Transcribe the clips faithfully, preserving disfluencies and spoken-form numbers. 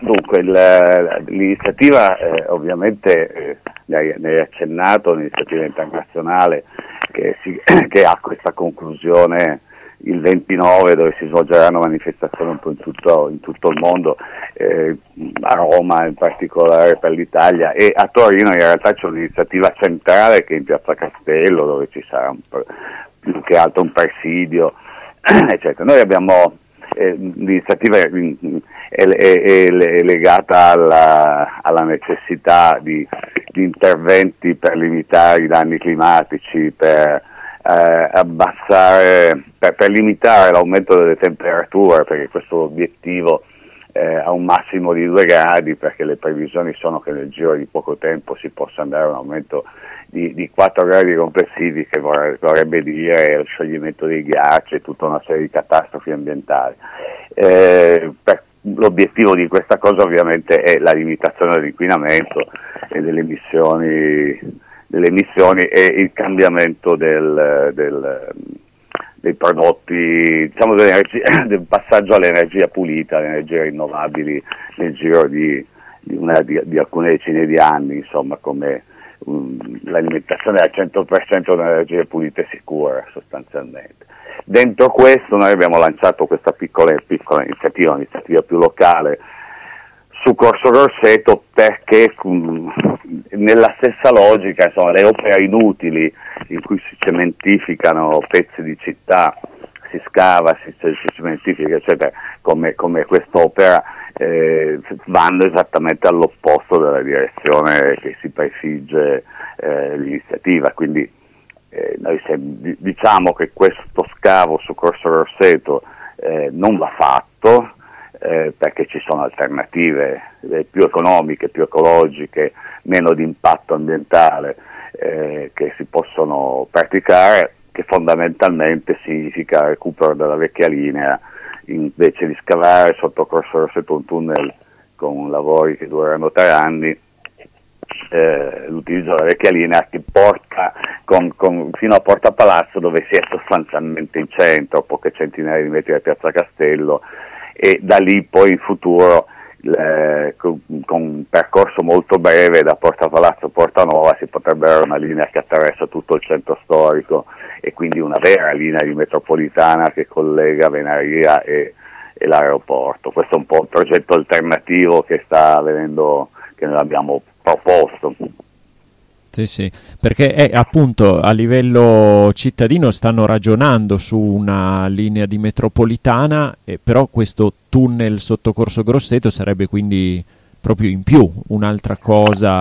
Dunque, il, l'iniziativa eh, ovviamente eh, ne hai, ne hai accennato, un'iniziativa internazionale che, si, che ha questa conclusione il ventinove, dove si svolgeranno manifestazioni un po' in tutto, in tutto il mondo, eh, a Roma in particolare per l'Italia, e a Torino in realtà c'è un'iniziativa centrale che è in Piazza Castello, dove ci sarà un, più che altro un presidio, eccetera. Noi abbiamo eh, l'iniziativa è, è, è, è legata alla, alla necessità di, di interventi per limitare i danni climatici, per Eh, abbassare, per, per limitare l'aumento delle temperature, perché questo obiettivo eh, ha un massimo di due gradi, perché le previsioni sono che nel giro di poco tempo si possa andare a un aumento di, di quattro gradi complessivi, che vorrebbe, vorrebbe dire lo scioglimento dei ghiacci e tutta una serie di catastrofi ambientali. Eh, per, l'obiettivo di questa cosa ovviamente è la limitazione dell'inquinamento e delle emissioni delle emissioni e il cambiamento del, del, dei prodotti, diciamo del passaggio all'energia pulita, alle energie rinnovabili nel giro di, di, una, di, di alcune decine di anni, insomma, come um, l'alimentazione al cento per cento di energie pulite e sicure sostanzialmente. Dentro questo noi abbiamo lanciato questa piccola, piccola iniziativa, un'iniziativa più locale, su Corso Grosseto, perché mh, nella stessa logica, insomma, le opere inutili in cui si cementificano pezzi di città, si scava, si, si cementifica, eccetera, come, come quest'opera, eh, vanno esattamente all'opposto della direzione che si prefigge eh, l'iniziativa. Quindi eh, noi se, diciamo che questo scavo su Corso Grosseto eh, non va fatto, Eh, perché ci sono alternative eh, più economiche, più ecologiche, meno di impatto ambientale eh, che si possono praticare, che fondamentalmente significa recupero della vecchia linea, invece di scavare sotto Corso Grosseto un tunnel con lavori che dureranno tre anni, eh, l'utilizzo della vecchia linea che porta con, con, fino a Porta Palazzo, dove si è sostanzialmente in centro, poche centinaia di metri da Piazza Castello, e da lì poi in futuro eh, con, con un percorso molto breve da Porta Palazzo a Porta Nuova si potrebbe avere una linea che attraversa tutto il centro storico, e quindi una vera linea di metropolitana che collega Venaria e, e l'aeroporto. Questo è un po' il progetto alternativo che sta avvenendo, che noi abbiamo proposto. Sì, sì, perché è, appunto a livello cittadino stanno ragionando su una linea di metropolitana, eh, però questo tunnel sotto Corso Grosseto sarebbe quindi proprio in più, un'altra cosa.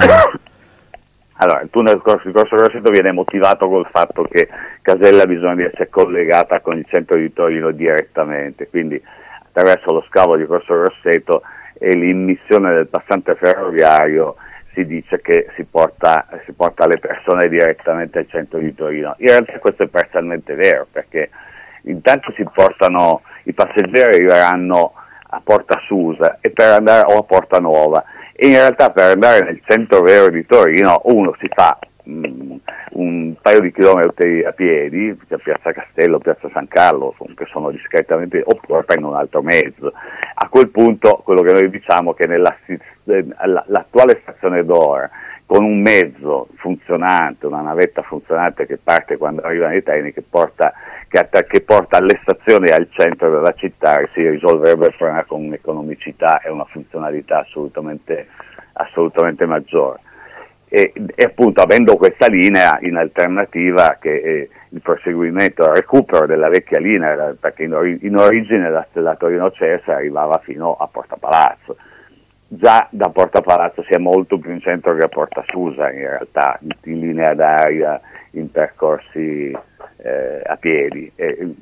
Allora, il tunnel Corso, Corso Grosseto viene motivato col fatto che Casella ha bisogno di essere collegata con il centro di Torino direttamente, quindi attraverso lo scavo di Corso Grosseto e l'immissione del passante ferroviario si dice che si porta, si porta le persone direttamente al centro di Torino. In realtà questo è parzialmente vero, perché intanto si portano, i passeggeri arriveranno a Porta Susa e per andare o a Porta Nuova, e in realtà per andare nel centro vero di Torino uno si fa mh, un paio di chilometri a piedi, a Piazza Castello, Piazza San Carlo, che sono discretamente, oppure prende un altro mezzo. A quel punto quello che noi diciamo è che nella, l'attuale stazione d'ora, con un mezzo funzionante, una navetta funzionante che parte quando arrivano i treni, che porta, che, che porta alle stazioni e al centro della città, si risolverebbe il problema con un'economicità e una funzionalità assolutamente, assolutamente maggiore. E, e appunto, avendo questa linea in alternativa, che è il proseguimento, il recupero della vecchia linea, perché in, ori- in origine la, la Torino-Cesare arrivava fino a Porta Palazzo. Già da Porta Palazzo si è molto più in centro che a Porta Susa, in realtà, in linea d'aria, in percorsi eh, a piedi. E,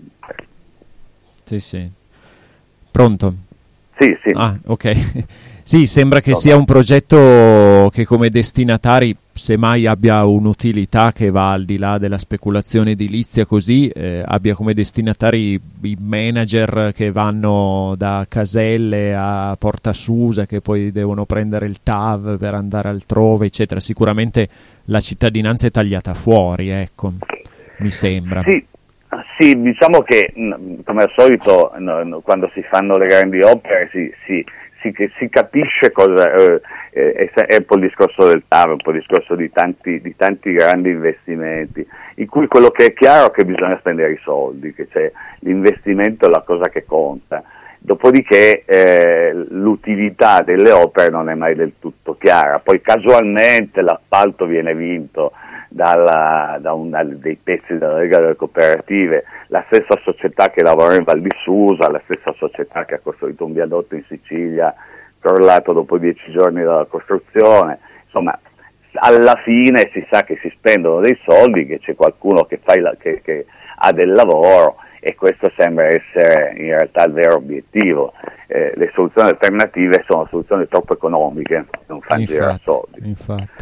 sì, sì. Pronto? Sì, sì. Ah, ok. Sì, sembra che sia un progetto che come destinatari, semmai abbia un'utilità che va al di là della speculazione edilizia, così eh, abbia come destinatari i manager che vanno da Caselle a Porta Susa, che poi devono prendere il T A V per andare altrove, eccetera. Sicuramente la cittadinanza è tagliata fuori, ecco, mi sembra. Sì. Sì, diciamo che come al solito no, no, quando si fanno le grandi opere si, si, si, si capisce cosa, eh, è, è un po' il discorso del T A V, un po' il discorso di tanti, di tanti grandi investimenti, in cui quello che è chiaro è che bisogna spendere i soldi, che c'è l'investimento è la cosa che conta. Dopodiché eh, l'utilità delle opere non è mai del tutto chiara, poi casualmente l'appalto viene vinto dalla, da una dei pezzi della Lega delle Cooperative, la stessa società che lavora in Val di Susa, la stessa società che ha costruito un viadotto in Sicilia crollato dopo dieci giorni dalla costruzione. Insomma, alla fine si sa che si spendono dei soldi, che c'è qualcuno che, fa il, che, che ha del lavoro, e questo sembra essere in realtà il vero obiettivo. Eh, le soluzioni alternative sono soluzioni troppo economiche, non fanno girare soldi.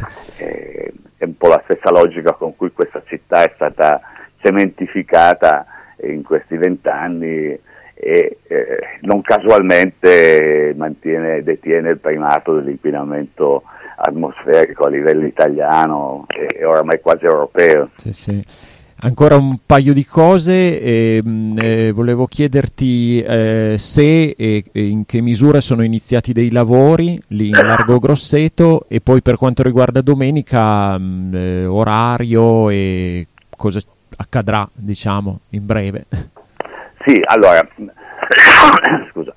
Eh, è un po' la stessa logica con cui questa città è stata cementificata in questi vent'anni e eh, non casualmente mantiene, detiene il primato dell'inquinamento atmosferico a livello italiano e oramai quasi europeo. Sì, sì. Ancora un paio di cose, eh, eh, volevo chiederti eh, se e in che misura sono iniziati dei lavori lì in Largo Grosseto, e poi per quanto riguarda domenica mh, eh, orario e cosa accadrà, diciamo, in breve. Sì, allora, scusa,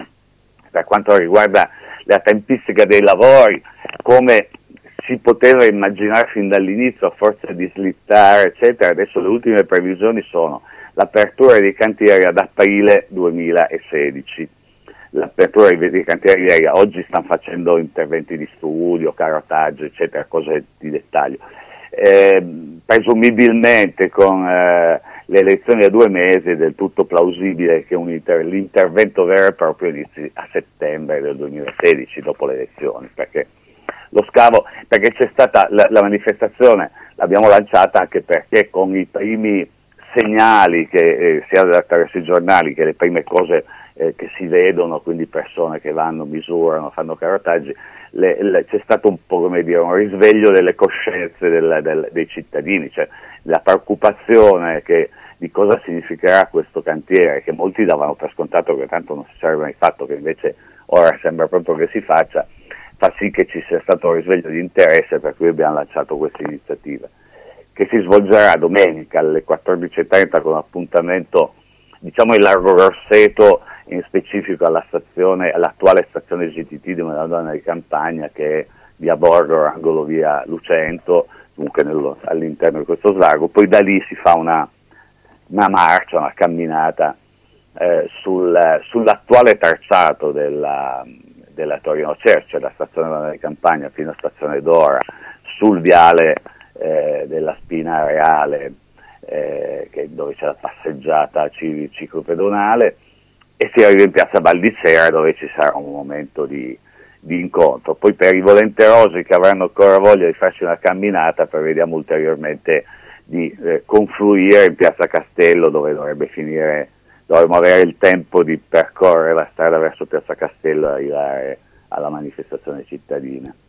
per quanto riguarda la tempistica dei lavori, come si poteva immaginare fin dall'inizio, a forza di slittare, eccetera, adesso le ultime previsioni sono l'apertura dei cantieri ad aprile duemilasedici. L'apertura dei cantieri oggi stanno facendo interventi di studio, carotaggio, eccetera, cose di dettaglio. Eh, presumibilmente con eh, le elezioni a due mesi è del tutto plausibile che un inter- l'intervento vero e proprio inizi a settembre del duemilasedici, dopo le elezioni, perché lo scavo, perché c'è stata la, la manifestazione, l'abbiamo lanciata anche perché con i primi segnali che eh, sia attraverso i giornali che le prime cose eh, che si vedono, quindi persone che vanno, misurano, fanno carotaggi, le, le, c'è stato un po' come dire un risveglio delle coscienze del, del, dei cittadini, cioè la preoccupazione che di cosa significherà questo cantiere, che molti davano per scontato che tanto non si sarebbe mai fatto, che invece ora sembra proprio che si faccia, fa sì che ci sia stato un risveglio di interesse, per cui abbiamo lanciato questa iniziativa, che si svolgerà domenica alle quattordici e trenta con appuntamento, diciamo, in Largo Grosseto, in specifico alla stazione, all'attuale stazione G T T di Madonna di Campagna, che è via Borgo, angolo via Lucento, comunque nello, all'interno di questo slargo. Poi da lì si fa una, una marcia, una camminata eh, sul, sull'attuale tracciato della della Torino Cerce, da stazione di Campagna fino a stazione Dora, sul viale eh, della Spina Reale, eh, che, dove c'è la passeggiata ciclopedonale, e si arriva in piazza Val di Sera, dove ci sarà un momento di, di incontro. Poi per i volenterosi che avranno ancora voglia di farci una camminata, prevediamo ulteriormente di eh, confluire in piazza Castello, dove dovrebbe finire. Dovremmo avere il tempo di percorrere la strada verso Piazza Castello e arrivare alla manifestazione cittadina.